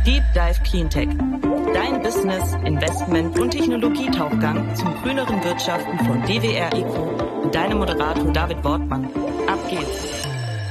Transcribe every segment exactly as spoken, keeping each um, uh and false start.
Deep Dive Cleantech. Dein Business, Investment und Technologietauchgang zum grüneren Wirtschaften von D W R Eco mit deinem Moderator David Wortmann. Ab geht's.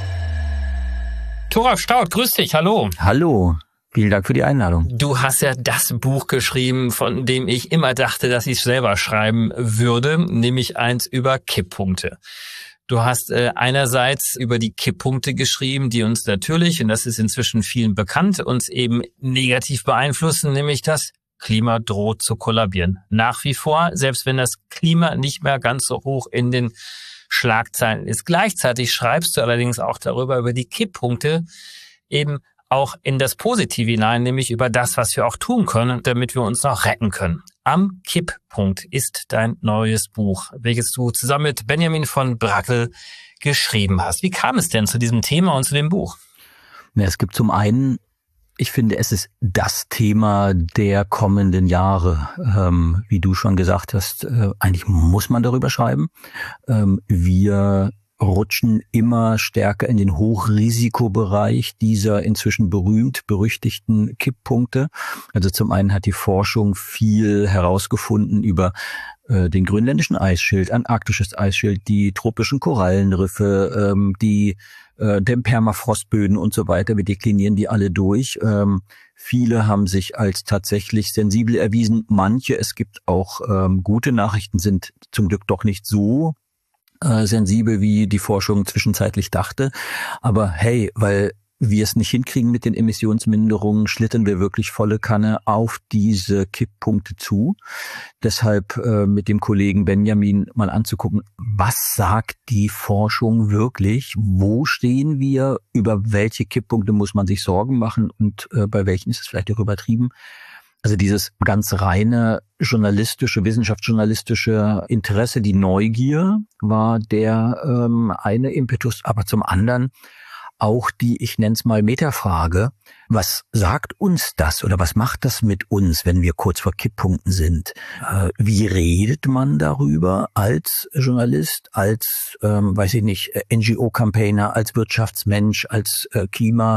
Thoralf Staudt, grüß dich, hallo. Hallo. Vielen Dank für die Einladung. Du hast ja das Buch geschrieben, von dem ich immer dachte, dass ich es selber schreiben würde, nämlich eins über Kipppunkte. Du hast äh, einerseits über die Kipppunkte geschrieben, die uns natürlich, und das ist inzwischen vielen bekannt, uns eben negativ beeinflussen, nämlich das Klima droht zu kollabieren. Nach wie vor, selbst wenn das Klima nicht mehr ganz so hoch in den Schlagzeilen ist. Gleichzeitig schreibst du allerdings auch darüber, über die Kipppunkte, eben auch in das Positive hinein, nämlich über das, was wir auch tun können, damit wir uns noch retten können. Am Kipppunkt ist dein neues Buch, welches du zusammen mit Benjamin von Brackel geschrieben hast. Wie kam es denn zu diesem Thema und zu dem Buch? Ja, es gibt zum einen, ich finde, es ist das Thema der kommenden Jahre. Ähm, wie du schon gesagt hast, äh, eigentlich muss man darüber schreiben. Ähm, wir rutschen immer stärker in den Hochrisikobereich dieser inzwischen berühmt berüchtigten Kipppunkte. Also zum einen hat die Forschung viel herausgefunden über äh, den grönländischen Eisschild, antarktisches Eisschild, die tropischen Korallenriffe, ähm, die äh, den Permafrostböden und so weiter. Wir deklinieren die alle durch. Ähm, viele haben sich als tatsächlich sensibel erwiesen. Manche, es gibt auch ähm, gute Nachrichten, sind zum Glück doch nicht so sensibel, wie die Forschung zwischenzeitlich dachte. Aber hey, weil wir es nicht hinkriegen mit den Emissionsminderungen, schlittern wir wirklich volle Kanne auf diese Kipppunkte zu. Deshalb äh, mit dem Kollegen Benjamin mal anzugucken, was sagt die Forschung wirklich? Wo stehen wir? Über welche Kipppunkte muss man sich Sorgen machen? Und äh, bei welchen ist es vielleicht auch übertrieben? Also dieses ganz reine journalistische, wissenschaftsjournalistische Interesse, die Neugier war der ähm, eine Impetus, aber zum anderen auch die, ich nenne es mal Metafrage, was sagt uns das oder was macht das mit uns, wenn wir kurz vor Kipppunkten sind? Äh, wie redet man darüber als Journalist, als, ähm, weiß ich nicht, N G O-Campaigner, als Wirtschaftsmensch, als äh,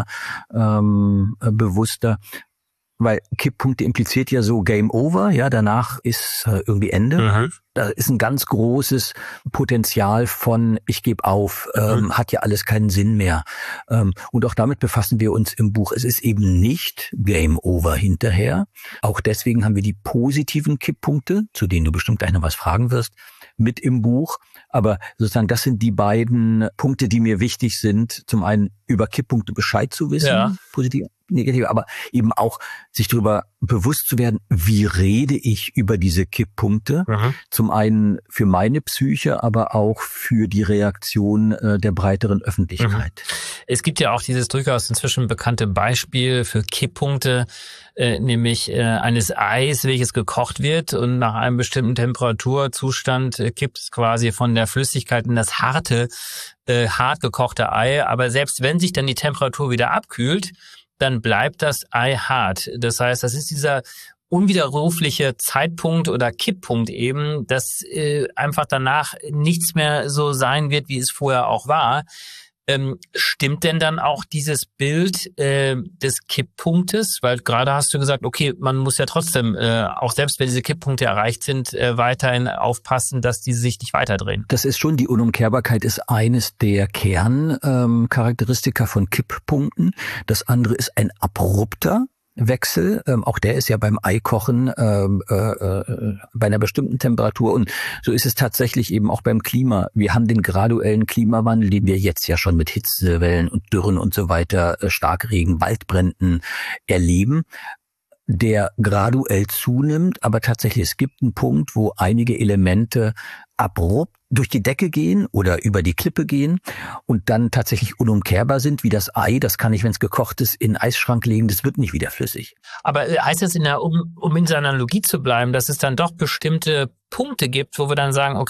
Klimabewusster? Weil Kipppunkte impliziert ja so Game Over, ja, danach ist äh, irgendwie Ende. Mhm. Da ist ein ganz großes Potenzial von ich gebe auf, ähm, mhm. hat ja alles keinen Sinn mehr. Ähm, und auch damit befassen wir uns im Buch. Es ist eben nicht Game Over hinterher. Auch deswegen haben wir die positiven Kipppunkte, zu denen du bestimmt gleich noch was fragen wirst, mit im Buch. Aber sozusagen, das sind die beiden Punkte, die mir wichtig sind. Zum einen über Kipppunkte Bescheid zu wissen, ja. Positiv, negativ, aber eben auch sich darüber bewusst zu werden, wie rede ich über diese Kipppunkte. Mhm. Zum einen für meine Psyche, aber auch für die Reaktion äh, der breiteren Öffentlichkeit. Mhm. Es gibt ja auch dieses durchaus inzwischen bekannte Beispiel für Kipppunkte, äh, nämlich äh, eines Eis, welches gekocht wird und nach einem bestimmten Temperaturzustand äh, kippt es quasi von der Flüssigkeit in das harte, äh, hart gekochte Ei. Aber selbst wenn sich dann die Temperatur wieder abkühlt, dann bleibt das Ei hart. Das heißt, das ist dieser unwiderrufliche Zeitpunkt oder Kipppunkt eben, dass äh, einfach danach nichts mehr so sein wird, wie es vorher auch war. Ähm, stimmt denn dann auch dieses Bild äh, des Kipppunktes? Weil gerade hast du gesagt, okay, man muss ja trotzdem, äh, auch selbst wenn diese Kipppunkte erreicht sind, äh, weiterhin aufpassen, dass die sich nicht weiterdrehen. Das ist schon, die Unumkehrbarkeit ist eines der Kerncharakteristika ähm, von Kipppunkten. Das andere ist ein abrupter Wechsel, ähm, auch der ist ja beim Eikochen ähm, äh, äh, bei einer bestimmten Temperatur, und so ist es tatsächlich eben auch beim Klima. Wir haben den graduellen Klimawandel, den wir jetzt ja schon mit Hitzewellen und Dürren und so weiter, äh, Starkregen, Waldbränden erleben, der graduell zunimmt, aber tatsächlich, es gibt einen Punkt, wo einige Elemente abrupt durch die Decke gehen oder über die Klippe gehen und dann tatsächlich unumkehrbar sind, wie das Ei. Das kann ich, wenn es gekocht ist, in den Eisschrank legen, das wird nicht wieder flüssig. Aber heißt das, in der, um, um in seiner Analogie zu bleiben, dass es dann doch bestimmte Punkte gibt, wo wir dann sagen, okay,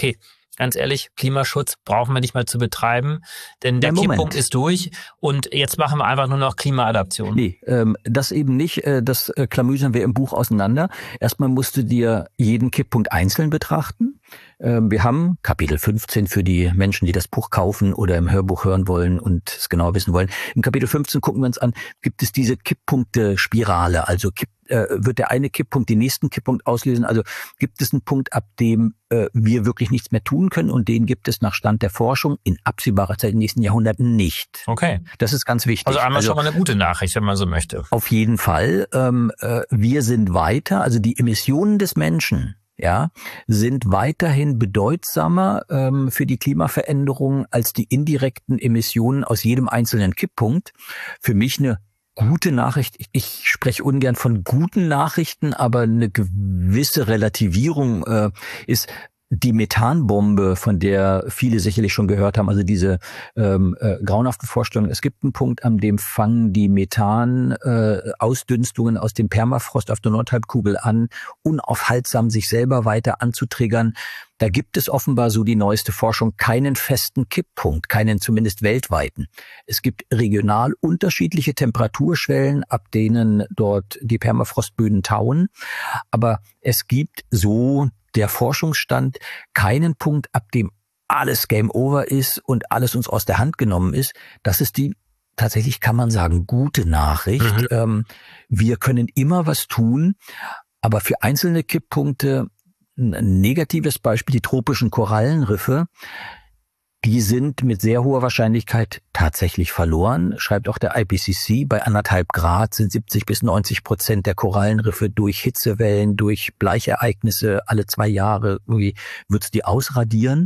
ganz ehrlich, Klimaschutz brauchen wir nicht mal zu betreiben, denn der Moment. Kipppunkt ist durch und jetzt machen wir einfach nur noch Klimaadaption. Nee, ähm, das eben nicht, äh, das äh, klamüsern wir im Buch auseinander. Erstmal musst du dir jeden Kipppunkt einzeln betrachten. Ähm, wir haben Kapitel fünfzehn für die Menschen, die das Buch kaufen oder im Hörbuch hören wollen und es genau wissen wollen. Im Kapitel fünfzehn gucken wir uns an, gibt es diese Kipppunkte-Spirale, also kipp, äh, wird der eine Kipppunkt den nächsten Kipppunkt auslösen, also gibt es einen Punkt, ab dem äh, wir wirklich nichts mehr tun können und den gibt es nach Stand der Forschung in absehbarer Zeit in den nächsten Jahrhunderten nicht. Okay. Das ist ganz wichtig. Also einmal also, schon mal eine gute Nachricht, wenn man so möchte. Auf jeden Fall. Ähm, äh, wir sind weiter, also die Emissionen des Menschen, ja, sind weiterhin bedeutsamer ähm, für die Klimaveränderung als die indirekten Emissionen aus jedem einzelnen Kipppunkt. Für mich eine gute Nachricht. Ich, ich spreche ungern von guten Nachrichten, aber eine gewisse Relativierung äh, ist die Methanbombe, von der viele sicherlich schon gehört haben, also diese ähm, äh, grauenhafte Vorstellung, es gibt einen Punkt, an dem fangen die Methan-Ausdünstungen äh, aus dem Permafrost auf der Nordhalbkugel an, unaufhaltsam sich selber weiter anzutriggern. Da gibt es offenbar, so die neueste Forschung, keinen festen Kipppunkt, keinen zumindest weltweiten. Es gibt regional unterschiedliche Temperaturschwellen, ab denen dort die Permafrostböden tauen, aber es gibt so der Forschungsstand keinen Punkt, ab dem alles Game Over ist und alles uns aus der Hand genommen ist. Das ist die, tatsächlich kann man sagen, gute Nachricht. Mhm. Ähm, wir können immer was tun, aber für einzelne Kipppunkte, ein negatives Beispiel, die tropischen Korallenriffe, die sind mit sehr hoher Wahrscheinlichkeit tatsächlich verloren, schreibt auch der I P C C. Bei anderthalb Grad sind siebzig bis neunzig Prozent der Korallenriffe durch Hitzewellen, durch Bleichereignisse alle zwei Jahre, irgendwie wird's die ausradieren.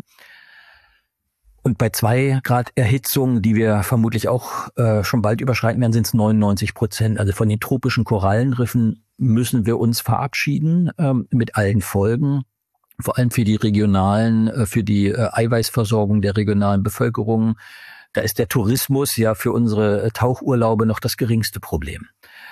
Und bei zwei Grad Erhitzung, die wir vermutlich auch äh, schon bald überschreiten werden, sind es neunundneunzig Prozent. Also von den tropischen Korallenriffen müssen wir uns verabschieden ähm, mit allen Folgen. Vor allem für die regionalen, für die Eiweißversorgung der regionalen Bevölkerung. Da ist der Tourismus ja für unsere Tauchurlaube noch das geringste Problem.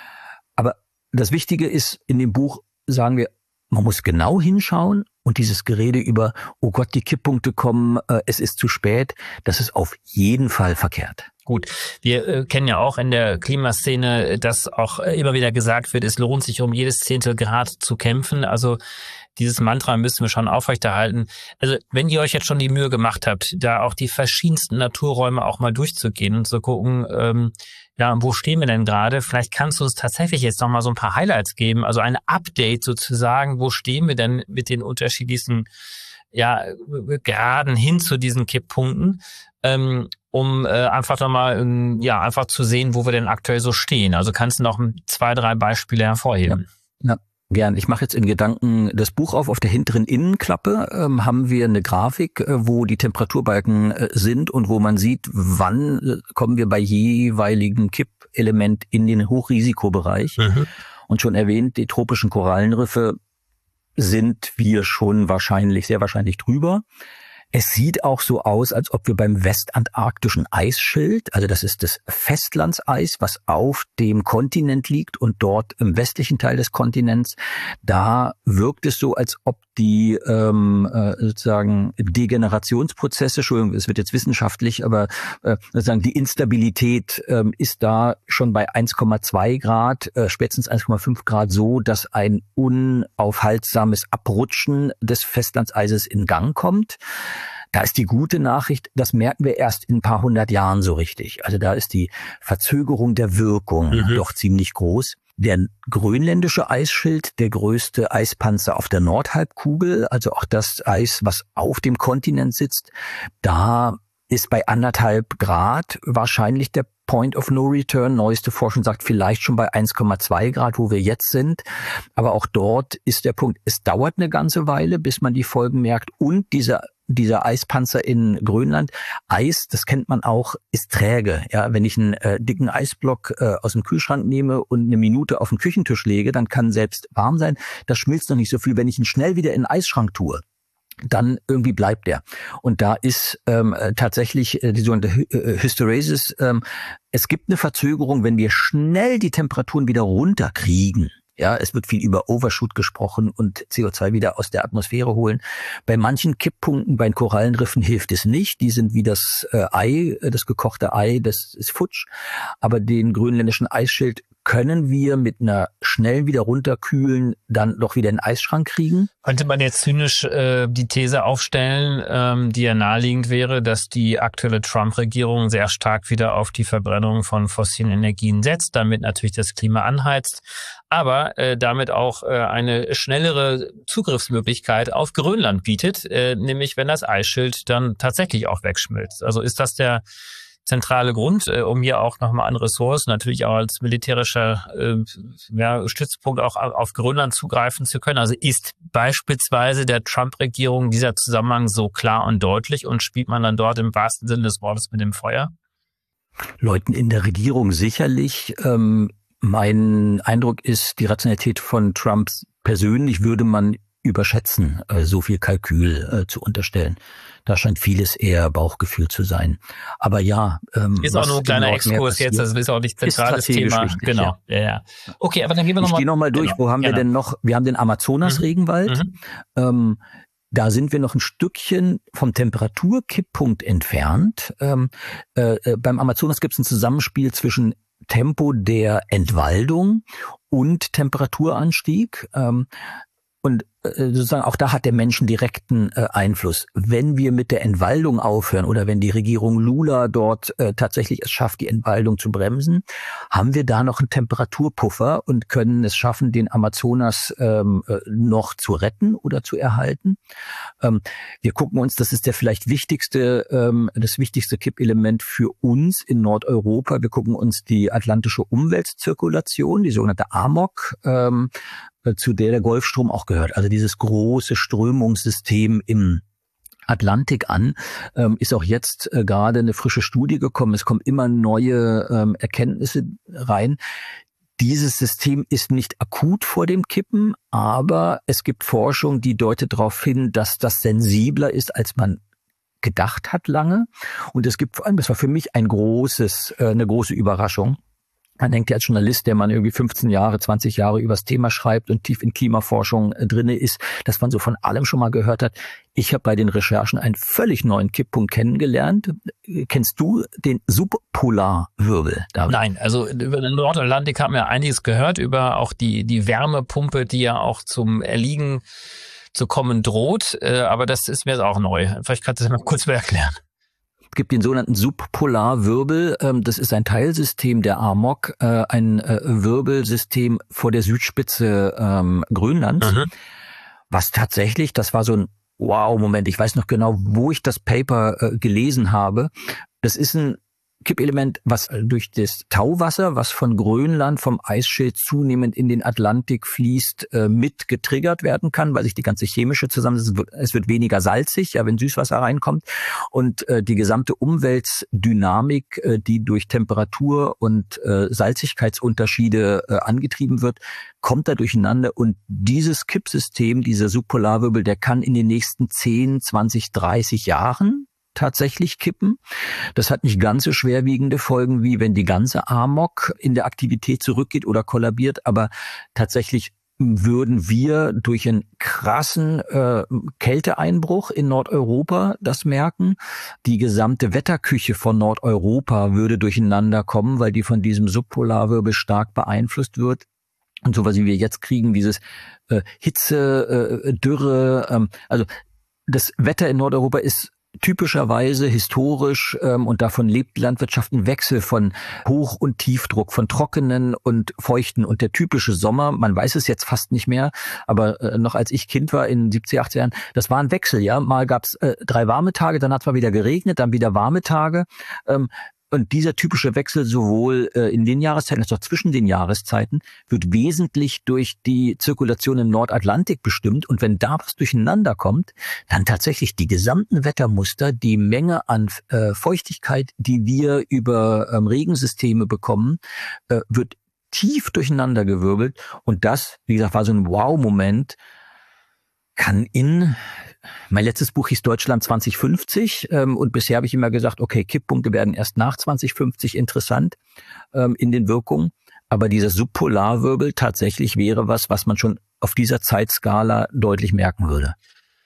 Aber das Wichtige ist, in dem Buch sagen wir, man muss genau hinschauen und dieses Gerede über, oh Gott, die Kipppunkte kommen, es ist zu spät, das ist auf jeden Fall verkehrt. Gut, wir äh, kennen ja auch in der Klimaszene, dass auch immer wieder gesagt wird, es lohnt sich, um jedes Zehntel Grad zu kämpfen. Also dieses Mantra müssen wir schon aufrechterhalten. Also wenn ihr euch jetzt schon die Mühe gemacht habt, da auch die verschiedensten Naturräume auch mal durchzugehen und zu gucken, ähm, ja, wo stehen wir denn gerade? Vielleicht kannst du uns tatsächlich jetzt noch mal so ein paar Highlights geben, also ein Update sozusagen, wo stehen wir denn mit den unterschiedlichsten, ja, Graden hin zu diesen Kipppunkten, ähm, um äh, einfach noch mal, ähm, ja, einfach zu sehen, wo wir denn aktuell so stehen. Also kannst du noch zwei, drei Beispiele hervorheben? Ja, ja. Gern. Ich mache jetzt in Gedanken das Buch auf. Auf der hinteren Innenklappe ähm, haben wir eine Grafik, äh, wo die Temperaturbalken äh, sind und wo man sieht, wann äh, kommen wir bei jeweiligen Kippelement in den Hochrisikobereich. Mhm. Und schon erwähnt, die tropischen Korallenriffe sind wir schon wahrscheinlich, sehr wahrscheinlich drüber. Es sieht auch so aus, als ob wir beim westantarktischen Eisschild, also das ist das Festlandseis, was auf dem Kontinent liegt und dort im westlichen Teil des Kontinents, da wirkt es so, als ob die ähm, äh, sozusagen Degenerationsprozesse, Entschuldigung, es wird jetzt wissenschaftlich, aber äh, sozusagen die Instabilität äh, ist da schon bei eins Komma zwei Grad, äh, spätestens eins Komma fünf Grad so, dass ein unaufhaltsames Abrutschen des Festlandseises in Gang kommt. Da ist die gute Nachricht, das merken wir erst in ein paar hundert Jahren so richtig. Also da ist die Verzögerung der Wirkung mhm. doch ziemlich groß. Der grönländische Eisschild, der größte Eispanzer auf der Nordhalbkugel, also auch das Eis, was auf dem Kontinent sitzt, da ist bei anderthalb Grad wahrscheinlich der Point of No Return. Neueste Forschung sagt vielleicht schon bei eins Komma zwei Grad, wo wir jetzt sind. Aber auch dort ist der Punkt, es dauert eine ganze Weile, bis man die Folgen merkt. Und dieser dieser Eispanzer in Grönland, Eis, das kennt man auch, ist träge. Ja, wenn ich einen äh, dicken Eisblock äh, aus dem Kühlschrank nehme und eine Minute auf den Küchentisch lege, dann kann selbst warm sein. Das schmilzt noch nicht so viel. Wenn ich ihn schnell wieder in den Eisschrank tue, dann irgendwie bleibt der. Und da ist ähm, tatsächlich äh, die sogenannte Hy- äh, Hysteresis. Ähm, es gibt eine Verzögerung, wenn wir schnell die Temperaturen wieder runterkriegen. Ja, es wird viel über Overshoot gesprochen und C O zwei wieder aus der Atmosphäre holen. Bei manchen Kipppunkten, bei den Korallenriffen hilft es nicht. Die sind wie das äh, Ei, das gekochte Ei, das ist futsch. Aber den grönländischen Eisschild können wir mit einer schnellen wieder runterkühlen dann doch wieder in den Eisschrank kriegen. Könnte man jetzt zynisch äh, die These aufstellen, ähm, die ja naheliegend wäre, dass die aktuelle Trump-Regierung sehr stark wieder auf die Verbrennung von fossilen Energien setzt, damit natürlich das Klima anheizt, aber äh, damit auch äh, eine schnellere Zugriffsmöglichkeit auf Grönland bietet, äh, nämlich wenn das Eisschild dann tatsächlich auch wegschmilzt. Also ist das der zentrale Grund, äh, um hier auch nochmal an Ressourcen, natürlich auch als militärischer äh, ja, Stützpunkt auch auf Grönland zugreifen zu können. Also ist beispielsweise der Trump-Regierung dieser Zusammenhang so klar und deutlich und spielt man dann dort im wahrsten Sinne des Wortes mit dem Feuer? Leuten in der Regierung sicherlich. Ähm, mein Eindruck ist, die Rationalität von Trump persönlich würde man überschätzen, äh, so viel Kalkül äh, zu unterstellen. Da scheint vieles eher Bauchgefühl zu sein. Aber ja, ähm, ist auch nur ein kleiner Exkurs jetzt, das ist auch nicht zentrales Thema. Wichtig, genau. Ja. Ja, ja. Okay, aber dann gehen wir ich nochmal. Ich gehe nochmal durch. Genau. Wo haben Genau. wir denn noch? Wir haben den Amazonas-Regenwald. Mhm. Ähm, Da sind wir noch ein Stückchen vom Temperaturkipppunkt entfernt. Ähm, äh, beim Amazonas gibt es ein Zusammenspiel zwischen Tempo der Entwaldung und Temperaturanstieg. Ähm, und äh, sozusagen auch da hat der Mensch einen direkten äh, Einfluss. Wenn wir mit der Entwaldung aufhören oder wenn die Regierung Lula dort äh, tatsächlich es schafft, die Entwaldung zu bremsen, haben wir da noch einen Temperaturpuffer und können es schaffen, den Amazonas ähm, äh, noch zu retten oder zu erhalten. Ähm, wir gucken uns, das ist der vielleicht wichtigste, ähm, das wichtigste Kippelement für uns in Nordeuropa. Wir gucken uns die atlantische Umweltzirkulation, die sogenannte A M O C, ähm, zu der der Golfstrom auch gehört. Also dieses große Strömungssystem im Atlantik an, ähm, ist auch jetzt äh, gerade eine frische Studie gekommen. Es kommen immer neue ähm, Erkenntnisse rein. Dieses System ist nicht akut vor dem Kippen, aber es gibt Forschung, die deutet darauf hin, dass das sensibler ist, als man gedacht hat lange. Und es gibt vor allem, das war für mich ein großes, äh, eine große Überraschung. Man denkt ja als Journalist, der man irgendwie fünfzehn Jahre, zwanzig Jahre übers Thema schreibt und tief in Klimaforschung äh, drinne ist, dass man so von allem schon mal gehört hat. Ich habe bei den Recherchen einen völlig neuen Kipppunkt kennengelernt. Kennst du den Subpolarwirbel, David? Nein, also über den Nordatlantik haben wir einiges gehört, über auch die, die Wärmepumpe, die ja auch zum Erliegen zu kommen droht. Äh, aber das ist mir jetzt auch neu. Vielleicht kannst du das mal kurz mal erklären. Es gibt den sogenannten Subpolarwirbel. Das ist ein Teilsystem der A M O C, ein Wirbelsystem vor der Südspitze ähm, Grönlands, mhm. was tatsächlich, das war so ein Wow-Moment. Ich weiß noch genau, wo ich das Paper äh, gelesen habe. Das ist ein Kippelement, was durch das Tauwasser, was von Grönland, vom Eisschild zunehmend in den Atlantik fließt, äh, mit getriggert werden kann, weil sich die ganze chemische Zusammensetzung, es wird weniger salzig, ja, wenn Süßwasser reinkommt. Und äh, die gesamte Umweltdynamik, äh, die durch Temperatur und äh, Salzigkeitsunterschiede äh, angetrieben wird, kommt da durcheinander. Und dieses Kippsystem, dieser Subpolarwirbel, der kann in den nächsten zehn, zwanzig, dreißig Jahren tatsächlich kippen. Das hat nicht ganz so schwerwiegende Folgen, wie wenn die ganze A M O C in der Aktivität zurückgeht oder kollabiert, aber tatsächlich würden wir durch einen krassen äh, Kälteeinbruch in Nordeuropa das merken. Die gesamte Wetterküche von Nordeuropa würde durcheinander kommen, weil die von diesem Subpolarwirbel stark beeinflusst wird. Und so was wie wir jetzt kriegen, dieses äh, Hitze, äh, Dürre, ähm, also das Wetter in Nordeuropa ist typischerweise historisch, ähm, und davon lebt die Landwirtschaft, ein Wechsel von Hoch- und Tiefdruck, von trockenen und feuchten. Und der typische Sommer, man weiß es jetzt fast nicht mehr, aber äh, noch als ich Kind war in siebzig, achtzig Jahren, das war ein Wechsel, ja. Mal gab's äh, drei warme Tage, dann hat es mal wieder geregnet, dann wieder warme Tage. Ähm, Und dieser typische Wechsel sowohl äh, in den Jahreszeiten als auch zwischen den Jahreszeiten wird wesentlich durch die Zirkulation im Nordatlantik bestimmt. Und wenn da was durcheinander kommt, dann tatsächlich die gesamten Wettermuster, die Menge an äh, Feuchtigkeit, die wir über ähm, Regensysteme bekommen, äh, wird tief durcheinandergewirbelt. Und das, wie gesagt, war so ein Wow-Moment, kann in... Mein letztes Buch hieß Deutschland zwanzig fünfzig ähm, und bisher habe ich immer gesagt, okay, Kipppunkte werden erst nach zwanzig fünfzig interessant ähm, in den Wirkungen. Aber dieser Subpolarwirbel tatsächlich wäre was, was man schon auf dieser Zeitskala deutlich merken würde.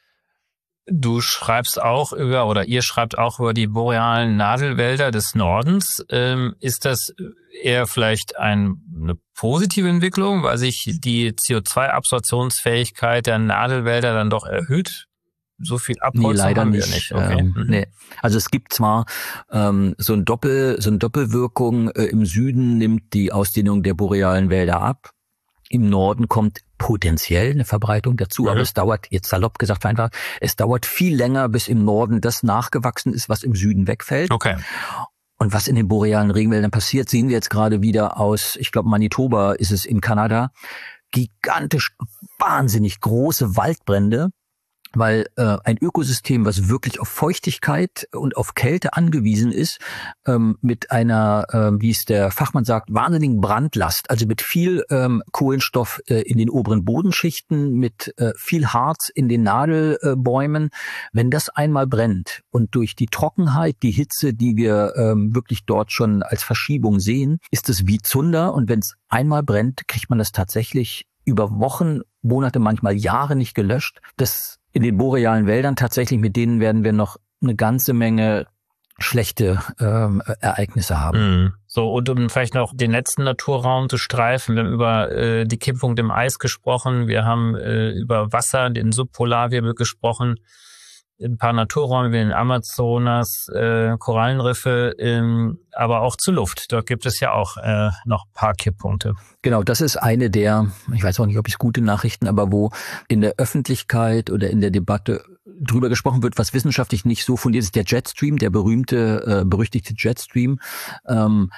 Du schreibst auch über, oder ihr schreibt auch über die borealen Nadelwälder des Nordens. Ähm, ist das eher vielleicht ein, eine positive Entwicklung, weil sich die C O zwei Absorptionsfähigkeit der Nadelwälder dann doch erhöht? So viel Abholzung nee, leider haben wir nicht. nicht. Okay. Ähm, mhm. nee. Also es gibt zwar ähm, so ein Doppel, so eine Doppelwirkung. Äh, im Süden nimmt die Ausdehnung der borealen Wälder ab. Im Norden kommt potenziell eine Verbreitung dazu, mhm. aber es dauert, jetzt salopp gesagt einfach, es dauert viel länger, bis im Norden das nachgewachsen ist, was im Süden wegfällt. Okay. Und was in den borealen Regenwäldern passiert, sehen wir jetzt gerade wieder aus, ich glaube Manitoba ist es in Kanada, gigantisch, wahnsinnig große Waldbrände, weil äh, ein Ökosystem, was wirklich auf Feuchtigkeit und auf Kälte angewiesen ist, ähm, mit einer, äh, wie es der Fachmann sagt, wahnsinnigen Brandlast, also mit viel ähm, Kohlenstoff äh, in den oberen Bodenschichten, mit äh, viel Harz in den Nadelbäumen, wenn das einmal brennt und durch die Trockenheit, die Hitze, die wir ähm, wirklich dort schon als Verschiebung sehen, ist es wie Zunder, und wenn es einmal brennt, kriegt man das tatsächlich über Wochen, Monate, manchmal Jahre nicht gelöscht. Das in den borealen Wäldern tatsächlich, mit denen werden wir noch eine ganze Menge schlechte ähm, Ereignisse haben. Mhm. So, und um vielleicht noch den letzten Naturraum zu streifen, wir haben über äh, die Kipppunkte im Eis gesprochen, wir haben äh, über Wasser, den Subpolarwirbel gesprochen, ein paar Naturräume wie den Amazonas, äh, Korallenriffe, ähm, aber auch zur Luft. Dort gibt es ja auch äh, noch ein paar Kipppunkte. Genau, das ist eine der, ich weiß auch nicht, ob es gute Nachrichten, aber wo in der Öffentlichkeit oder in der Debatte drüber gesprochen wird, was wissenschaftlich nicht so fundiert ist, der Jetstream, der berühmte, äh, berüchtigte Jetstream. Ähm,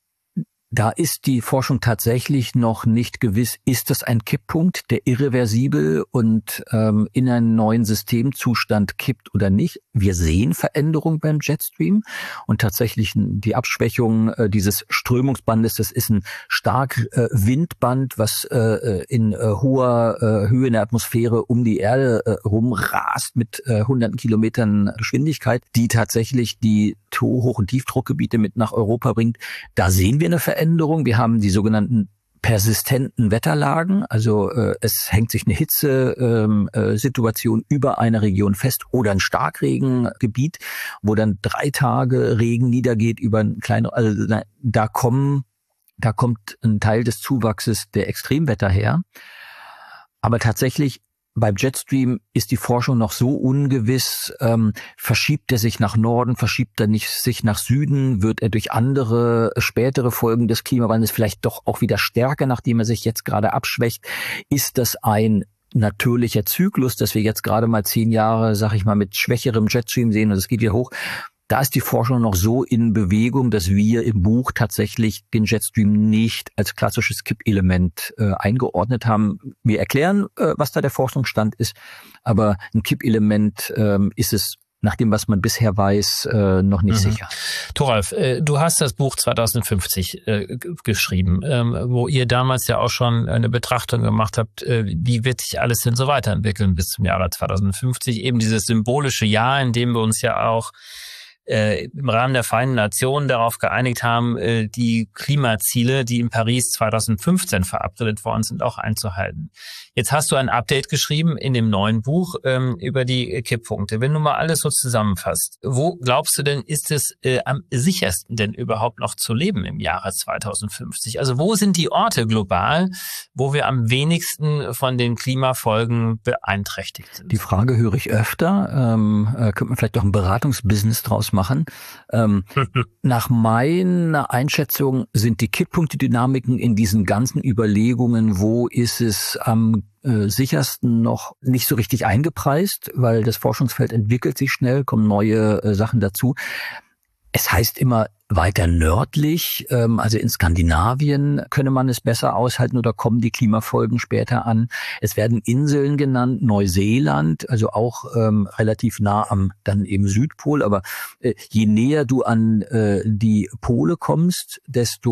Da ist die Forschung tatsächlich noch nicht gewiss, ist das ein Kipppunkt, der irreversibel und ähm, in einen neuen Systemzustand kippt oder nicht. Wir sehen Veränderungen beim Jetstream und tatsächlich die Abschwächung äh, dieses Strömungsbandes, das ist ein stark äh, Windband, was äh, in äh, hoher äh, Höhe in der Atmosphäre um die Erde äh, rumrast mit äh, hunderten Kilometern Geschwindigkeit, die tatsächlich die Hoch- und Tiefdruckgebiete mit nach Europa bringt. Da sehen wir eine Veränderung. Wir haben die sogenannten persistenten Wetterlagen, also äh, es hängt sich eine Hitzesituation ähm, äh, über eine Region fest oder ein Starkregengebiet, wo dann drei Tage Regen niedergeht über ein kleines, also da, da kommen, da kommt ein Teil des Zuwachses der Extremwetter her. Aber tatsächlich beim Jetstream ist die Forschung noch so ungewiss. Ähm, verschiebt er sich nach Norden, verschiebt er nicht sich nach Süden? Wird er durch andere, spätere Folgen des Klimawandels vielleicht doch auch wieder stärker, nachdem er sich jetzt gerade abschwächt? Ist das ein natürlicher Zyklus, dass wir jetzt gerade mal zehn Jahre, sag ich mal, mit schwächerem Jetstream sehen und es geht wieder hoch? Da ist die Forschung noch so in Bewegung, dass wir im Buch tatsächlich den Jetstream nicht als klassisches Kippelement äh, eingeordnet haben. Wir erklären, äh, was da der Forschungsstand ist, aber ein Kippelement äh, ist es nach dem, was man bisher weiß, äh, noch nicht mhm. sicher. Thoralf, äh, du hast das Buch zwanzig fünfzig äh, geschrieben, ähm, wo ihr damals ja auch schon eine Betrachtung gemacht habt, äh, wie wird sich alles denn so weiterentwickeln bis zum Jahre zwanzig fünfzig? Eben dieses symbolische Jahr, in dem wir uns ja auch Äh, im Rahmen der Vereinten Nationen darauf geeinigt haben, äh, die Klimaziele, die in Paris zwanzig fünfzehn verabredet worden sind, auch einzuhalten. Jetzt hast du ein Update geschrieben in dem neuen Buch ähm, über die Kipppunkte. Wenn du mal alles so zusammenfasst, wo glaubst du denn, ist es äh, am sichersten denn überhaupt noch zu leben im Jahre zwanzig fünfzig? Also wo sind die Orte global, wo wir am wenigsten von den Klimafolgen beeinträchtigt sind? Die Frage höre ich öfter. Ähm, äh, könnte man vielleicht auch ein Beratungsbusiness draus machen. Ähm, nach meiner Einschätzung sind die Kipppunktedynamiken in diesen ganzen Überlegungen, wo ist es am äh, sichersten, noch nicht so richtig eingepreist, weil das Forschungsfeld entwickelt sich schnell, kommen neue äh, Sachen dazu. Es heißt immer weiter nördlich, ähm, also in Skandinavien könne man es besser aushalten oder kommen die Klimafolgen später an. Es werden Inseln genannt, Neuseeland, also auch ähm, relativ nah am dann eben Südpol. Aber äh, je näher du an äh, die Pole kommst, desto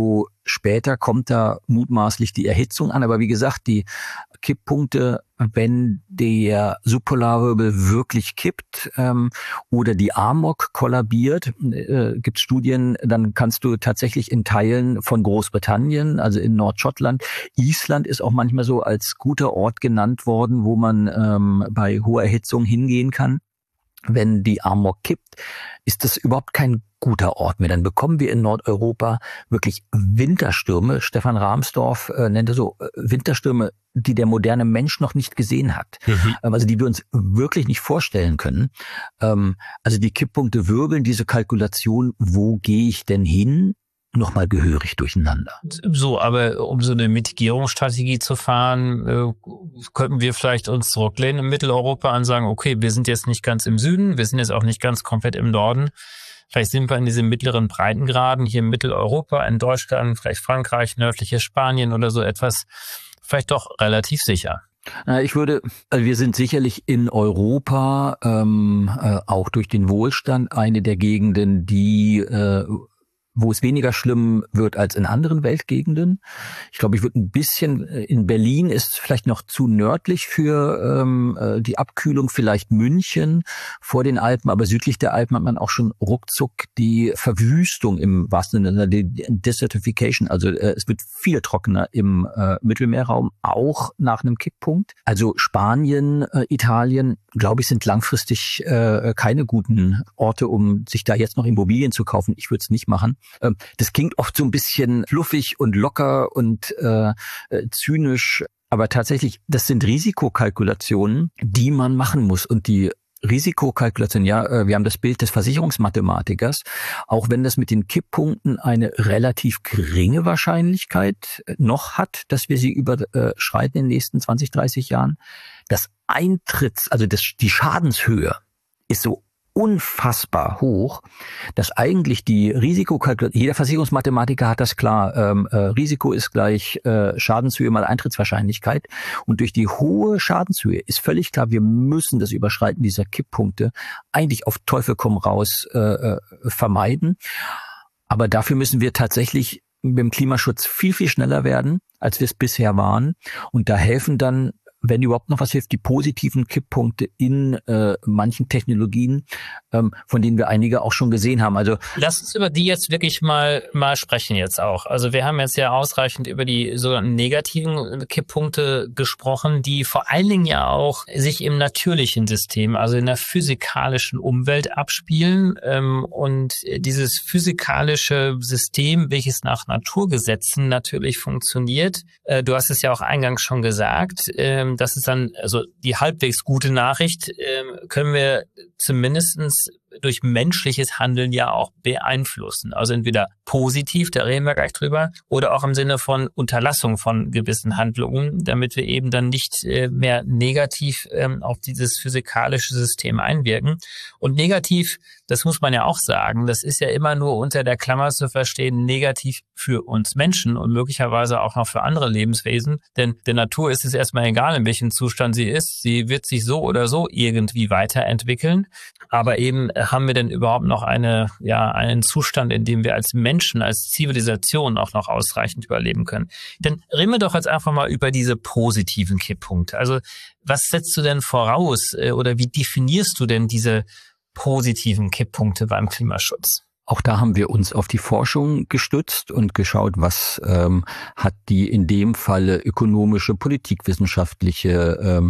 später kommt da mutmaßlich die Erhitzung an. Aber wie gesagt, die Kipppunkte, wenn der Subpolarwirbel wirklich kippt ähm, oder die Amok kollabiert, äh, gibt es Studien, dann kannst du tatsächlich in Teilen von Großbritannien, also in Nordschottland, Island ist auch manchmal so als guter Ort genannt worden, wo man ähm, bei hoher Erhitzung hingehen kann. Wenn die Amok kippt, ist das überhaupt kein guter Ort mehr. Dann bekommen wir in Nordeuropa wirklich Winterstürme. Stefan Rahmsdorf äh, nennt es so äh, Winterstürme, die der moderne Mensch noch nicht gesehen hat. Mhm. Ähm, also die wir uns wirklich nicht vorstellen können. Ähm, also die Kipppunkte wirbeln diese Kalkulation, wo gehe ich denn hin, nochmal gehörig durcheinander. So, aber um so eine Mitigierungsstrategie zu fahren, äh, könnten wir vielleicht uns zurücklehnen in Mitteleuropa und sagen, okay, wir sind jetzt nicht ganz im Süden, wir sind jetzt auch nicht ganz komplett im Norden. Vielleicht sind wir in diesen mittleren Breitengraden hier in Mitteleuropa, in Deutschland, vielleicht Frankreich, nördliches Spanien oder so etwas, vielleicht doch relativ sicher. Ich würde, also wir sind sicherlich in Europa, ähm, äh, auch durch den Wohlstand, eine der Gegenden, die äh, wo es weniger schlimm wird als in anderen Weltgegenden. Ich glaube, ich würde ein bisschen, in Berlin ist vielleicht noch zu nördlich für ähm, die Abkühlung, vielleicht München vor den Alpen, aber südlich der Alpen hat man auch schon ruckzuck die Verwüstung im wahrsten Sinne, die Desertification, also äh, es wird viel trockener im äh, Mittelmeerraum, auch nach einem Kipppunkt. Also Spanien, äh, Italien, glaube ich, sind langfristig äh, keine guten Orte, um sich da jetzt noch Immobilien zu kaufen. Ich würde es nicht machen. Das klingt oft so ein bisschen fluffig und locker und äh, zynisch, aber tatsächlich, das sind Risikokalkulationen, die man machen muss. Und die Risikokalkulation, ja, wir haben das Bild des Versicherungsmathematikers, auch wenn das mit den Kipppunkten eine relativ geringe Wahrscheinlichkeit noch hat, dass wir sie überschreiten in den nächsten zwanzig, dreißig Jahren, das Eintritts, also das, die Schadenshöhe ist so unfassbar hoch, dass eigentlich die Risikokalkulation, jeder Versicherungsmathematiker hat das klar, ähm, äh, Risiko ist gleich äh, Schadenshöhe mal Eintrittswahrscheinlichkeit, und durch die hohe Schadenshöhe ist völlig klar, wir müssen das Überschreiten dieser Kipppunkte eigentlich auf Teufel komm raus äh, vermeiden, aber dafür müssen wir tatsächlich mit dem Klimaschutz viel, viel schneller werden, als wir es bisher waren, und da helfen dann, wenn überhaupt noch was hilft, die positiven Kipppunkte in äh, manchen Technologien, ähm, von denen wir einige auch schon gesehen haben. Also lass uns über die jetzt wirklich mal mal sprechen jetzt auch. Also wir haben jetzt ja ausreichend über die sogenannten negativen Kipppunkte gesprochen, die vor allen Dingen ja auch sich im natürlichen System, also in der physikalischen Umwelt abspielen. Ähm, und dieses physikalische System, welches nach Naturgesetzen natürlich funktioniert, äh, du hast es ja auch eingangs schon gesagt, ähm, das ist dann also die halbwegs gute Nachricht, äh, können wir zumindestens durch menschliches Handeln ja auch beeinflussen. Also entweder positiv, da reden wir gleich drüber, oder auch im Sinne von Unterlassung von gewissen Handlungen, damit wir eben dann nicht äh, mehr negativ ähm, auf dieses physikalische System einwirken. Und negativ, das muss man ja auch sagen, das ist ja immer nur unter der Klammer zu verstehen, negativ für uns Menschen und möglicherweise auch noch für andere Lebenswesen. Denn der Natur ist es erstmal egal, in welchem Zustand sie ist. Sie wird sich so oder so irgendwie weiterentwickeln. Aber eben haben wir denn überhaupt noch eine, ja, einen Zustand, in dem wir als Menschen, als Zivilisation auch noch ausreichend überleben können? Dann reden wir doch jetzt einfach mal über diese positiven Kipppunkte. Also was setzt du denn voraus oder wie definierst du denn diese positiven Kipppunkte beim Klimaschutz? Auch da haben wir uns auf die Forschung gestützt und geschaut, was ähm, hat die in dem Falle ökonomische, politikwissenschaftliche, ähm,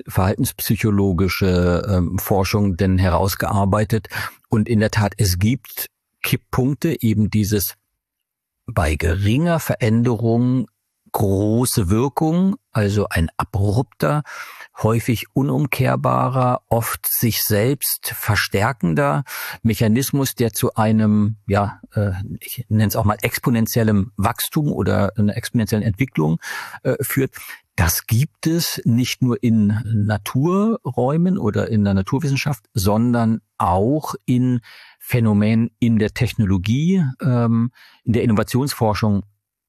verhaltenspsychologische ähm, Forschung denn herausgearbeitet. Und in der Tat, es gibt Kipppunkte, eben dieses bei geringer Veränderung große Wirkung, also ein abrupter, häufig unumkehrbarer, oft sich selbst verstärkender Mechanismus, der zu einem, ja, äh, ich nenne es auch mal exponentiellem Wachstum oder einer exponentiellen Entwicklung äh, führt. Das gibt es nicht nur in Naturräumen oder in der Naturwissenschaft, sondern auch in Phänomenen in der Technologie, ähm, in der Innovationsforschung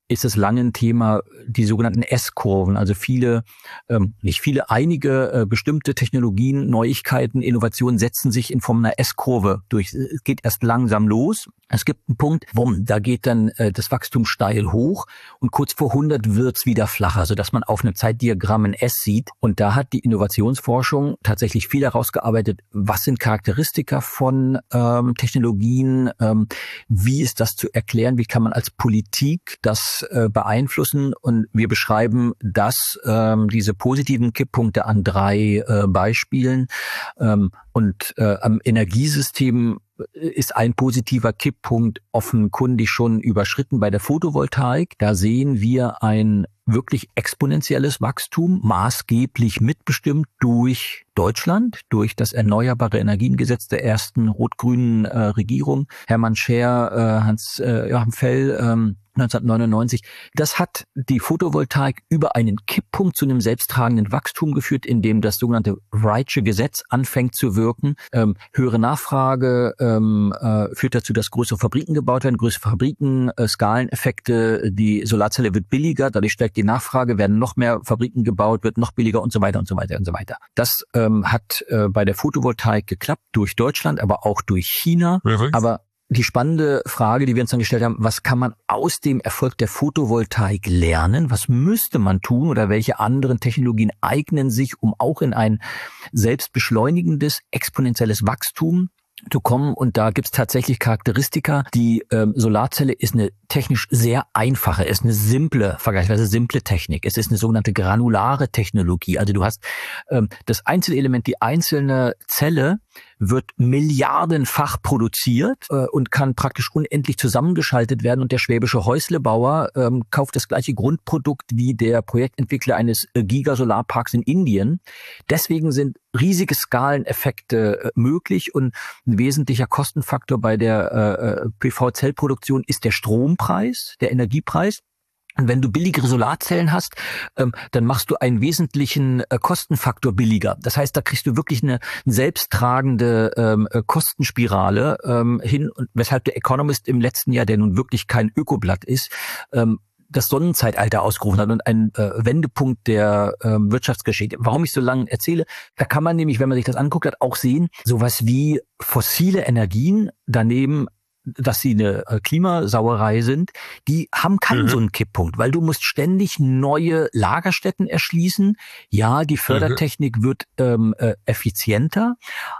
ist es lange ein Thema, die sogenannten S-Kurven. Also viele, ähm, nicht viele, einige äh, bestimmte Technologien, Neuigkeiten, Innovationen setzen sich in Form einer S-Kurve durch. Es geht erst langsam los. Es gibt einen Punkt, wumm, da geht dann äh, das Wachstum steil hoch und kurz vor hundert wird's wieder flacher, sodass man auf einem Zeitdiagramm ein S sieht. Und da hat die Innovationsforschung tatsächlich viel herausgearbeitet, was sind Charakteristika von ähm, Technologien, ähm, wie ist das zu erklären, wie kann man als Politik das äh, beeinflussen. Und wir beschreiben das, ähm, diese positiven Kipppunkte an drei äh, Beispielen. Ähm, und äh, am Energiesystem ist ein positiver Kipppunkt offenkundig schon überschritten bei der Photovoltaik. Da sehen wir ein wirklich exponentielles Wachstum, maßgeblich mitbestimmt durch Deutschland, durch das Erneuerbare Energiengesetz der ersten rot-grünen äh, Regierung. Hermann Scher, äh, Hans-Joachim äh, Fell, ähm, neunzehnhundertneunundneunzig. Das hat die Photovoltaik über einen Kipppunkt zu einem selbsttragenden Wachstum geführt, in dem das sogenannte Wrightsche Gesetz anfängt zu wirken. Ähm, höhere Nachfrage ähm, äh, führt dazu, dass größere Fabriken gebaut werden, größere Fabriken, äh, Skaleneffekte, die Solarzelle wird billiger, dadurch steigt die Nachfrage, werden noch mehr Fabriken gebaut, wird noch billiger und so weiter und so weiter und so weiter. Das ähm, hat äh, bei der Photovoltaik geklappt, durch Deutschland, aber auch durch China. Wirklich? Aber die spannende Frage, die wir uns dann gestellt haben, was kann man aus dem Erfolg der Photovoltaik lernen? Was müsste man tun oder welche anderen Technologien eignen sich, um auch in ein selbstbeschleunigendes, exponentielles Wachstum zu kommen? Und da gibt's tatsächlich Charakteristika. Die ähm, Solarzelle ist eine technisch sehr einfache, ist eine simple, vergleichsweise simple Technik. Es ist eine sogenannte granulare Technologie. Also du hast ähm, das Einzelelement, die einzelne Zelle wird milliardenfach produziert äh, und kann praktisch unendlich zusammengeschaltet werden. Und der schwäbische Häuslebauer ähm, kauft das gleiche Grundprodukt wie der Projektentwickler eines äh, Gigasolarparks in Indien. Deswegen sind riesige Skaleneffekte äh, möglich und ein wesentlicher Kostenfaktor bei der äh, P V-Zellproduktion ist der Strompreis, der Energiepreis. Und wenn du billigere Solarzellen hast, ähm, dann machst du einen wesentlichen äh, Kostenfaktor billiger. Das heißt, da kriegst du wirklich eine selbsttragende ähm, Kostenspirale ähm, hin, und weshalb der Economist im letzten Jahr, der nun wirklich kein Ökoblatt ist, ähm, das Sonnenzeitalter ausgerufen hat und ein äh, Wendepunkt der äh, Wirtschaftsgeschichte. Warum ich so lange erzähle, da kann man nämlich, wenn man sich das anguckt hat, auch sehen, sowas wie fossile Energien daneben, dass sie eine Klimasauerei sind, die haben keinen mhm. so einen Kipppunkt, weil du musst ständig neue Lagerstätten erschließen. Ja, die Fördertechnik mhm. wird ähm, äh, effizienter,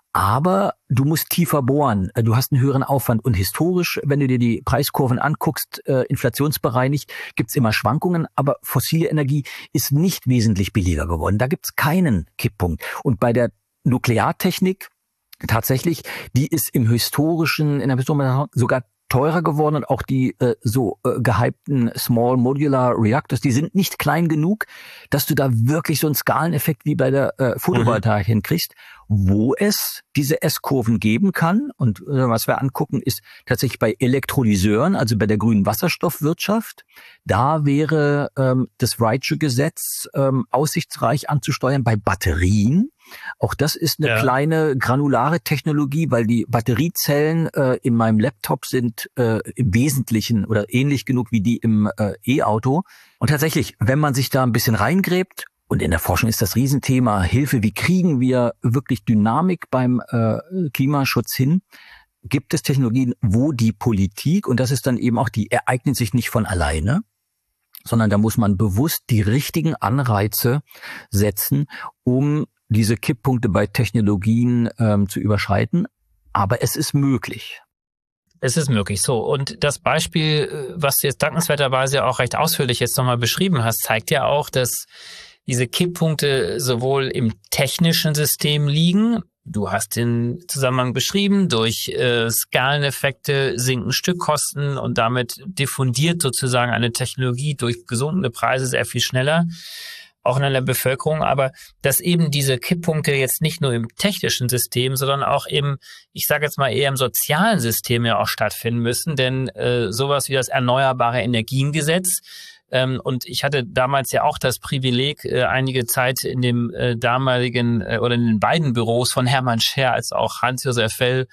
aber du musst tiefer bohren. Du hast einen höheren Aufwand. Und historisch, wenn du dir die Preiskurven anguckst, äh, inflationsbereinigt, gibt's immer Schwankungen, aber fossile Energie ist nicht wesentlich billiger geworden. Da gibt's keinen Kipppunkt. Und bei der Nukleartechnik tatsächlich, die ist im historischen, in der Historie sogar teurer geworden, und auch die äh, so äh, gehypten Small Modular Reactors, die sind nicht klein genug, dass du da wirklich so einen Skaleneffekt wie bei der äh, Photovoltaik mhm. hinkriegst, wo es diese S-Kurven geben kann. Und äh, was wir angucken, ist tatsächlich bei Elektrolyseuren, also bei der grünen Wasserstoffwirtschaft. Da wäre ähm, das Wrightsche Gesetz ähm, aussichtsreich anzusteuern. Bei Batterien, auch das ist eine ja. kleine granulare Technologie, weil die Batteriezellen äh, in meinem Laptop sind äh, im Wesentlichen oder ähnlich genug wie die im äh, E-Auto. Und tatsächlich, wenn man sich da ein bisschen reingräbt, und in der Forschung ist das Riesenthema Hilfe, wie kriegen wir wirklich Dynamik beim äh, Klimaschutz hin, gibt es Technologien, wo die Politik, und das ist dann eben auch, die ereignet sich nicht von alleine, sondern da muss man bewusst die richtigen Anreize setzen, um diese Kipppunkte bei Technologien ähm, zu überschreiten. Aber es ist möglich. Es ist möglich. So, und das Beispiel, was du jetzt dankenswerterweise auch recht ausführlich jetzt nochmal beschrieben hast, zeigt ja auch, dass diese Kipppunkte sowohl im technischen System liegen. Du hast den Zusammenhang beschrieben, durch äh, Skaleneffekte sinken Stückkosten und damit diffundiert sozusagen eine Technologie durch gesunkene Preise sehr viel schneller, auch in der Bevölkerung, aber dass eben diese Kipppunkte jetzt nicht nur im technischen System, sondern auch im, ich sage jetzt mal eher im sozialen System ja auch stattfinden müssen, denn äh, sowas wie das Erneuerbare Energiengesetz, ähm, und ich hatte damals ja auch das Privileg, äh, einige Zeit in dem äh, damaligen äh, oder in den beiden Büros von Hermann Scher als auch Hans-Josef Fell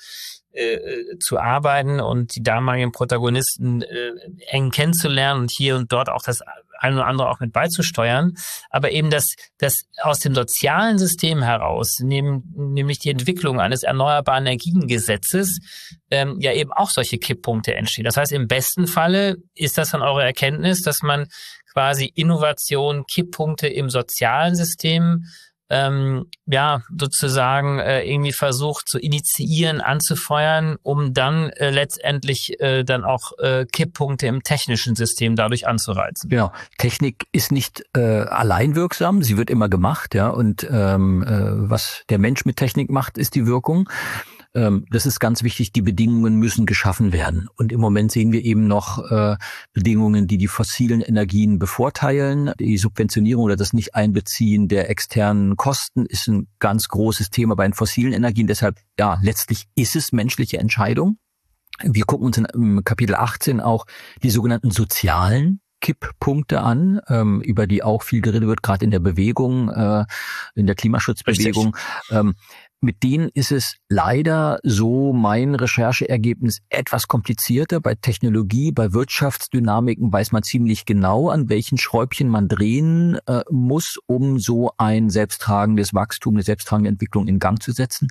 äh, zu arbeiten und die damaligen Protagonisten äh, eng kennenzulernen und hier und dort auch das ein oder andere auch mit beizusteuern, aber eben das, das aus dem sozialen System heraus, nehm, nämlich die Entwicklung eines erneuerbaren Energiengesetzes, ähm, ja eben auch solche Kipppunkte entstehen. Das heißt, im besten Falle ist das dann eure Erkenntnis, dass man quasi Innovation, Kipppunkte im sozialen System ähm, ja sozusagen äh, irgendwie versucht zu initiieren, anzufeuern, um dann äh, letztendlich äh, dann auch äh, Kipppunkte im technischen System dadurch anzureizen. Genau. Technik ist nicht äh, allein wirksam, sie wird immer gemacht, ja, und ähm, äh, was der Mensch mit Technik macht, ist die Wirkung. Ähm, das ist ganz wichtig, die Bedingungen müssen geschaffen werden. Und im Moment sehen wir eben noch äh, Bedingungen, die die fossilen Energien bevorteilen. Die Subventionierung oder das Nicht-Einbeziehen der externen Kosten ist ein ganz großes Thema bei den fossilen Energien. Deshalb, ja, letztlich ist es menschliche Entscheidung. Wir gucken uns in, im Kapitel achtzehn auch die sogenannten sozialen Kipppunkte an, ähm, über die auch viel geredet wird, gerade in der Bewegung, äh, in der Klimaschutzbewegung. Ähm, Mit denen ist es leider, so mein Rechercheergebnis, etwas komplizierter. Bei Technologie, bei Wirtschaftsdynamiken weiß man ziemlich genau, an welchen Schräubchen man drehen äh, muss, um so ein selbsttragendes Wachstum, eine selbsttragende Entwicklung in Gang zu setzen.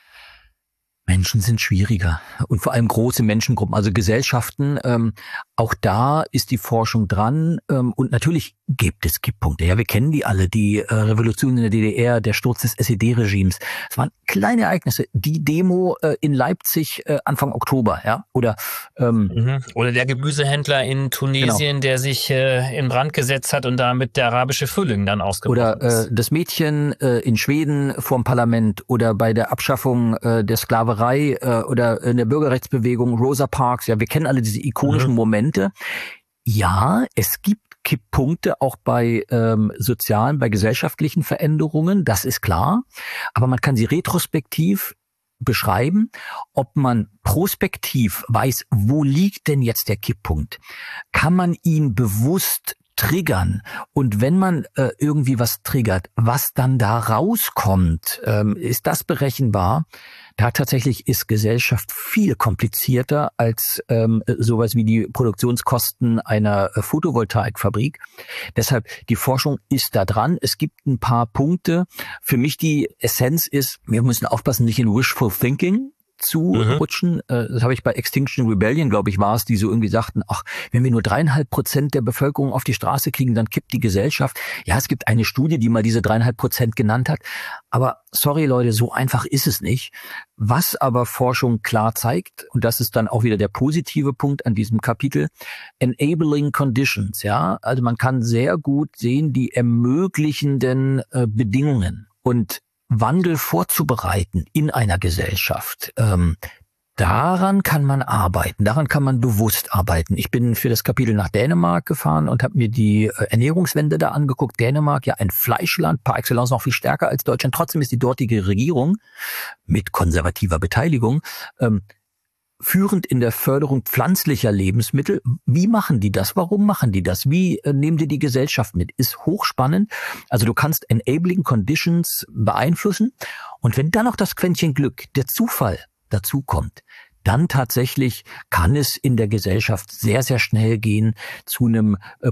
Menschen sind schwieriger und vor allem große Menschengruppen, also Gesellschaften. Ähm, auch da ist die Forschung dran ähm, und natürlich gibt es Kipppunkte. Ja, wir kennen die alle, die äh, Revolution in der D D R, der Sturz des S E D-Regimes. Es waren kleine Ereignisse. Die Demo äh, in Leipzig äh, Anfang Oktober, ja, oder ähm, mhm. oder der Gemüsehändler in Tunesien, genau, der sich äh, in Brand gesetzt hat und damit der arabische Frühling dann ausgebrochen oder, ist. Oder äh, das Mädchen äh, in Schweden vorm Parlament oder bei der Abschaffung äh, der Sklaverei äh, oder in der Bürgerrechtsbewegung Rosa Parks. Ja, wir kennen alle diese ikonischen mhm. Momente. Ja, es gibt Kipppunkte auch bei ähm, sozialen, bei gesellschaftlichen Veränderungen, das ist klar. Aber man kann sie retrospektiv beschreiben. Ob man prospektiv weiß, wo liegt denn jetzt der Kipppunkt? Kann man ihn bewusst triggern? Und wenn man äh, irgendwie was triggert, was dann da rauskommt, ähm, ist das berechenbar? Da tatsächlich ist Gesellschaft viel komplizierter als ähm, sowas wie die Produktionskosten einer äh, Photovoltaikfabrik. Deshalb, die Forschung ist da dran. Es gibt ein paar Punkte. Für mich die Essenz ist, wir müssen aufpassen, nicht in Wishful Thinking zu mhm. rutschen. Das habe ich bei Extinction Rebellion, glaube ich, war es, die so irgendwie sagten, ach, wenn wir nur dreieinhalb Prozent der Bevölkerung auf die Straße kriegen, dann kippt die Gesellschaft. Ja, es gibt eine Studie, die mal diese dreieinhalb Prozent genannt hat. Aber sorry Leute, so einfach ist es nicht. Was aber Forschung klar zeigt, und das ist dann auch wieder der positive Punkt an diesem Kapitel, enabling conditions, ja. Also man kann sehr gut sehen, die ermöglichenden äh, Bedingungen und Wandel vorzubereiten in einer Gesellschaft. Ähm, daran kann man arbeiten, daran kann man bewusst arbeiten. Ich bin für das Kapitel nach Dänemark gefahren und habe mir die äh, Ernährungswende da angeguckt. Dänemark, ja ein Fleischland, par excellence noch viel stärker als Deutschland. Trotzdem ist die dortige Regierung mit konservativer Beteiligung ähm, führend in der Förderung pflanzlicher Lebensmittel. Wie machen die das? Warum machen die das? Wie äh, nehmen die die Gesellschaft mit? Ist hochspannend. Also du kannst enabling conditions beeinflussen. Und wenn dann noch das Quäntchen Glück, der Zufall dazu kommt, dann tatsächlich kann es in der Gesellschaft sehr, sehr schnell gehen zu einem äh,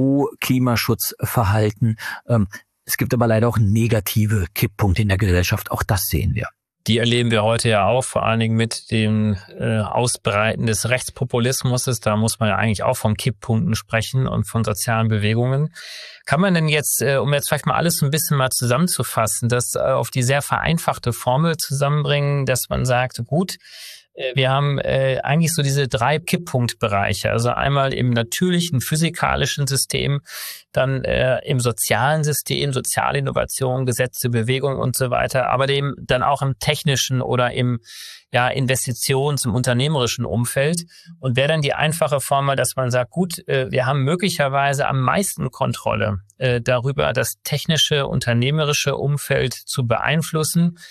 Pro-Klimaschutzverhalten. Ähm, es gibt aber leider auch negative Kipppunkte in der Gesellschaft. Auch das sehen wir. Die erleben wir heute ja auch, vor allen Dingen mit dem äh, Ausbreiten des Rechtspopulismus. Da muss man ja eigentlich auch von Kipppunkten sprechen und von sozialen Bewegungen. Kann man denn jetzt, äh, um jetzt vielleicht mal alles ein bisschen mal zusammenzufassen, das äh, auf die sehr vereinfachte Formel zusammenbringen, dass man sagt, gut, wir haben äh, eigentlich so diese drei Kipppunktbereiche, also einmal im natürlichen, physikalischen System, dann äh, im sozialen System, soziale Innovation, Gesetze, Bewegung und so weiter, aber dem dann auch im technischen oder im ja Investitions-, im unternehmerischen Umfeld. Und wäre dann die einfache Formel, dass man sagt, gut, äh, wir haben möglicherweise am meisten Kontrolle äh, darüber, das technische, unternehmerische Umfeld zu beeinflussen.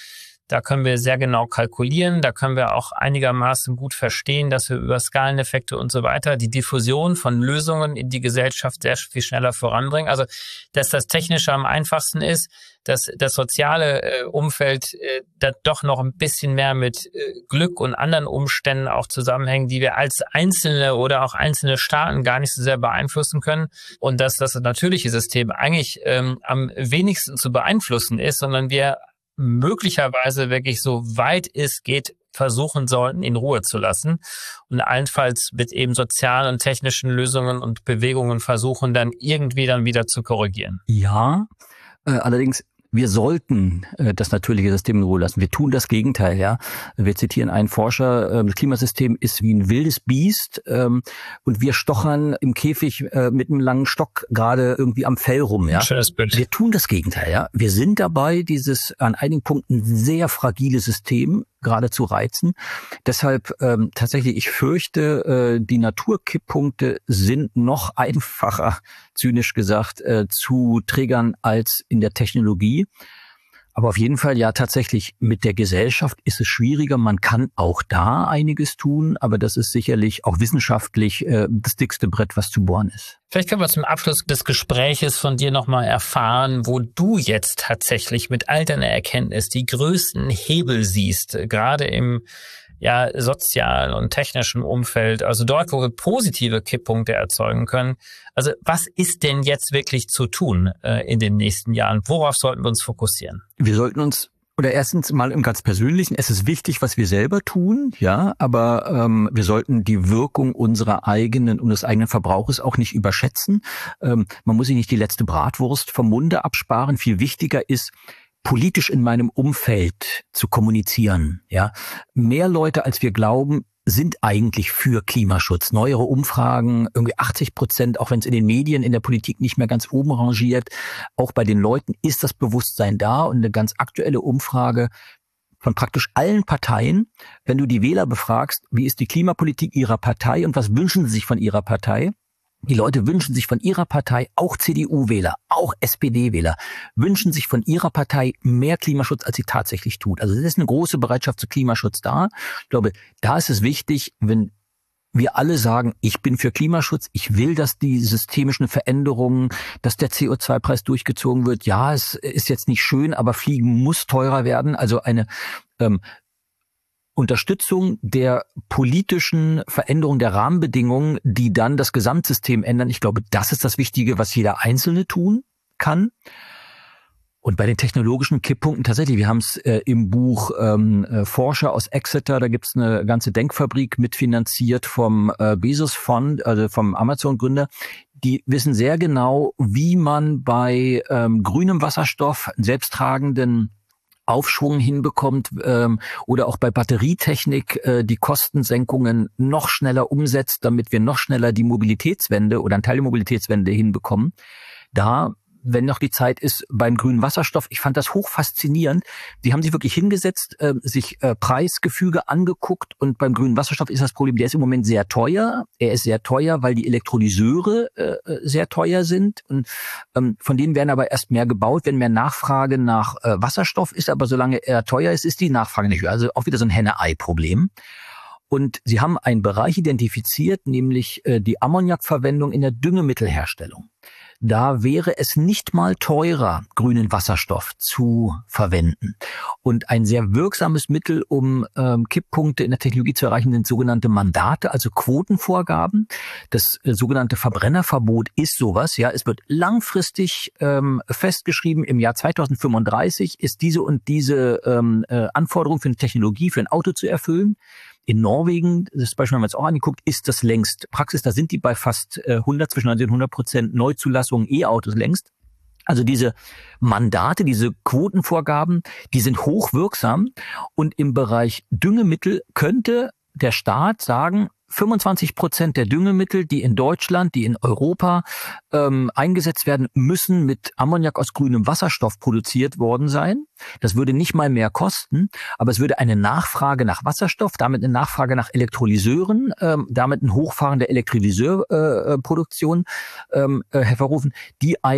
Da können wir sehr genau kalkulieren. Da können wir auch einigermaßen gut verstehen, dass wir über Skaleneffekte und so weiter die Diffusion von Lösungen in die Gesellschaft sehr viel schneller voranbringen. Also, dass das Technische am einfachsten ist, dass das soziale äh, Umfeld äh, da doch noch ein bisschen mehr mit äh, Glück und anderen Umständen auch zusammenhängen, die wir als Einzelne oder auch einzelne Staaten gar nicht so sehr beeinflussen können. Und dass das natürliche System eigentlich ähm, am wenigsten zu beeinflussen ist, sondern wir möglicherweise wirklich so weit es geht versuchen sollten, in Ruhe zu lassen und allenfalls mit eben sozialen und technischen Lösungen und Bewegungen versuchen, dann irgendwie dann wieder zu korrigieren. Ja, äh, allerdings wir sollten äh, das natürliche System in Ruhe lassen. Wir tun das Gegenteil, ja. Wir zitieren einen Forscher, äh, das Klimasystem ist wie ein wildes Biest ähm, und wir stochern im Käfig äh, mit einem langen Stock gerade irgendwie am Fell rum, ja. Schönes Bild. Wir tun das Gegenteil, ja. Wir sind dabei, dieses an einigen Punkten sehr fragile System gerade zu reizen. Deshalb ähm, tatsächlich, ich fürchte, äh, die Naturkipppunkte sind noch einfacher, zynisch gesagt, äh, zu triggern als in der Technologie. Aber auf jeden Fall, ja, tatsächlich mit der Gesellschaft ist es schwieriger. Man kann auch da einiges tun, aber das ist sicherlich auch wissenschaftlich äh, das dickste Brett, was zu bohren ist. Vielleicht können wir zum Abschluss des Gespräches von dir nochmal erfahren, wo du jetzt tatsächlich mit all deiner Erkenntnis die größten Hebel siehst, gerade im ja sozialen und technischen Umfeld, also dort, wo wir positive Kipppunkte erzeugen können. Also was ist denn jetzt wirklich zu tun äh, in den nächsten Jahren? Worauf sollten wir uns fokussieren? Wir sollten uns Oder erstens mal im ganz Persönlichen, es ist wichtig, was wir selber tun, ja, aber ähm, wir sollten die Wirkung unserer eigenen, unseres eigenen Verbrauches auch nicht überschätzen. Ähm, man muss sich nicht die letzte Bratwurst vom Munde absparen. Viel wichtiger ist, politisch in meinem Umfeld zu kommunizieren, ja. Mehr Leute, als wir glauben, sind eigentlich für Klimaschutz. Neuere Umfragen, irgendwie achtzig Prozent, auch wenn es in den Medien, in der Politik nicht mehr ganz oben rangiert. Auch bei den Leuten ist das Bewusstsein da und eine ganz aktuelle Umfrage von praktisch allen Parteien. Wenn du die Wähler befragst, wie ist die Klimapolitik ihrer Partei und was wünschen sie sich von ihrer Partei? Die Leute wünschen sich von ihrer Partei, auch C D U-Wähler, auch S P D-Wähler, wünschen sich von ihrer Partei mehr Klimaschutz, als sie tatsächlich tut. Also es ist eine große Bereitschaft zu Klimaschutz da. Ich glaube, da ist es wichtig, wenn wir alle sagen, ich bin für Klimaschutz, ich will, dass die systemischen Veränderungen, dass der C O zwei Preis durchgezogen wird. Ja, es ist jetzt nicht schön, aber Fliegen muss teurer werden. Also eine ähm, Unterstützung der politischen Veränderung der Rahmenbedingungen, die dann das Gesamtsystem ändern. Ich glaube, das ist das Wichtige, was jeder Einzelne tun kann. Und bei den technologischen Kipppunkten tatsächlich, wir haben es äh, im Buch ähm, äh, Forscher aus Exeter, da gibt's eine ganze Denkfabrik mitfinanziert vom äh, Bezos-Fond, also vom Amazon-Gründer. Die wissen sehr genau, wie man bei ähm, grünem Wasserstoff, selbsttragenden Aufschwung hinbekommt ähm, oder auch bei Batterietechnik äh, die Kostensenkungen noch schneller umsetzt, damit wir noch schneller die Mobilitätswende oder einen Teil der Mobilitätswende hinbekommen. Da, wenn noch die Zeit ist, beim grünen Wasserstoff, ich fand das hoch faszinierend. Die haben sich wirklich hingesetzt, äh, sich äh, Preisgefüge angeguckt und beim grünen Wasserstoff ist das Problem, der ist im Moment sehr teuer. Er ist sehr teuer, weil die Elektrolyseure äh, sehr teuer sind und ähm, von denen werden aber erst mehr gebaut, wenn mehr Nachfrage nach äh, Wasserstoff ist, aber solange er teuer ist, ist die Nachfrage nicht höher. Also auch wieder so ein Henne-Ei-Problem. Und sie haben einen Bereich identifiziert, nämlich äh, die Ammoniakverwendung in der Düngemittelherstellung. Da wäre es nicht mal teurer, grünen Wasserstoff zu verwenden. Und ein sehr wirksames Mittel, um ähm, Kipppunkte in der Technologie zu erreichen, sind sogenannte Mandate, also Quotenvorgaben. Das äh, sogenannte Verbrennerverbot ist sowas. Ja, es wird langfristig ähm, festgeschrieben, im Jahr zweitausendfünfunddreißig ist diese und diese ähm, äh, Anforderung für eine Technologie, für ein Auto zu erfüllen. In Norwegen, das Beispiel haben wir uns auch angeguckt, ist das längst Praxis. Da sind die bei fast hundert, zwischen neunzig und hundert Prozent Neuzulassungen E-Autos längst. Also diese Mandate, diese Quotenvorgaben, die sind hochwirksam. Und im Bereich Düngemittel könnte der Staat sagen, fünfundzwanzig Prozent der Düngemittel, die in Deutschland, die in Europa ähm, eingesetzt werden, müssen mit Ammoniak aus grünem Wasserstoff produziert worden sein. Das würde nicht mal mehr kosten, aber es würde eine Nachfrage nach Wasserstoff, damit eine Nachfrage nach Elektrolyseuren, ähm, damit ein Hochfahren der Elektrolyseurproduktion äh, ähm, äh, hervorrufen, die einen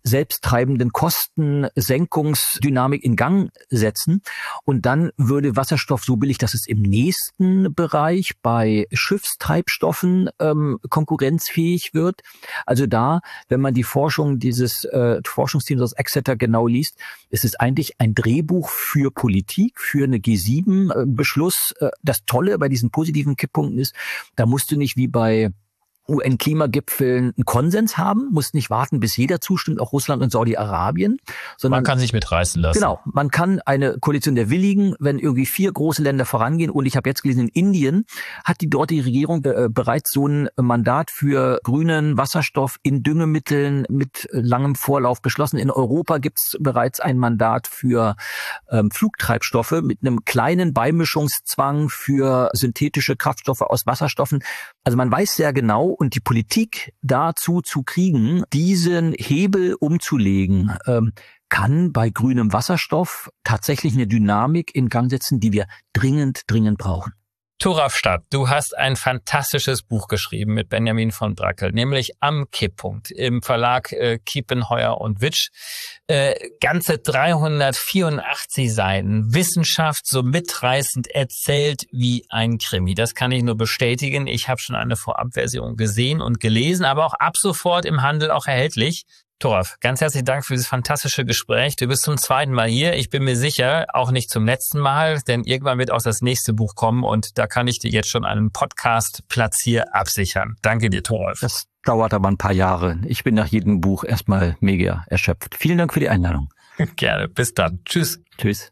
selbsttreibenden Kostensenkungsdynamik in Gang setzen. Und dann würde Wasserstoff so billig, dass es im nächsten Bereich bei Schiffstreibstoffen ähm, konkurrenzfähig wird. Also da, wenn man die Forschung dieses äh, Forschungsteams aus Exeter genau liest, ist es eigentlich ein Drehbuch für Politik, für eine G sieben Beschluss. Äh, das Tolle bei diesen positiven Kipppunkten ist, da musst du nicht wie bei U N-Klimagipfeln einen Konsens haben, muss nicht warten, bis jeder zustimmt, auch Russland und Saudi-Arabien. Sondern man kann sich mitreißen lassen. Genau, man kann eine Koalition der Willigen, wenn irgendwie vier große Länder vorangehen, und ich habe jetzt gelesen, in Indien hat die dortige Regierung äh, bereits so ein Mandat für grünen Wasserstoff in Düngemitteln mit langem Vorlauf beschlossen. In Europa gibt es bereits ein Mandat für ähm, Flugtreibstoffe mit einem kleinen Beimischungszwang für synthetische Kraftstoffe aus Wasserstoffen. Also man weiß sehr genau, und die Politik dazu zu kriegen, diesen Hebel umzulegen, ähm, kann bei grünem Wasserstoff tatsächlich eine Dynamik in Gang setzen, die wir dringend, dringend brauchen. Thoralf Stadt, du hast ein fantastisches Buch geschrieben mit Benjamin von Brackel, nämlich Am Kipppunkt im Verlag äh, Kiepenheuer und Witsch. Äh, ganze dreihundertvierundachtzig Seiten, Wissenschaft so mitreißend erzählt wie ein Krimi. Das kann ich nur bestätigen. Ich habe schon eine Vorabversion gesehen und gelesen, aber auch ab sofort im Handel auch erhältlich. Thoralf, ganz herzlichen Dank für dieses fantastische Gespräch. Du bist zum zweiten Mal hier. Ich bin mir sicher, auch nicht zum letzten Mal, denn irgendwann wird auch das nächste Buch kommen und da kann ich dir jetzt schon einen Podcast-Platz hier absichern. Danke dir, Thoralf. Das dauert aber ein paar Jahre. Ich bin nach jedem Buch erstmal mega erschöpft. Vielen Dank für die Einladung. Gerne. Bis dann. Tschüss. Tschüss.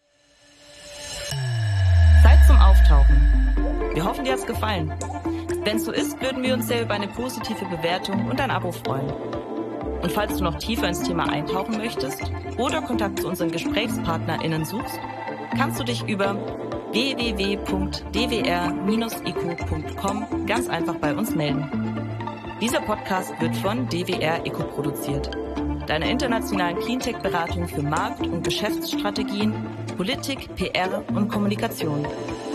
Zeit zum Auftauchen. Wir hoffen, dir hat's gefallen. Wenn es so ist, würden wir uns sehr über eine positive Bewertung und ein Abo freuen. Und falls du noch tiefer ins Thema eintauchen möchtest oder Kontakt zu unseren GesprächspartnerInnen suchst, kannst du dich über w w w punkt d w r bindestrich e c o punkt com ganz einfach bei uns melden. Dieser Podcast wird von D W R E C O produziert, deiner internationalen Cleantech-Beratung für Markt- und Geschäftsstrategien, Politik, P R und Kommunikation.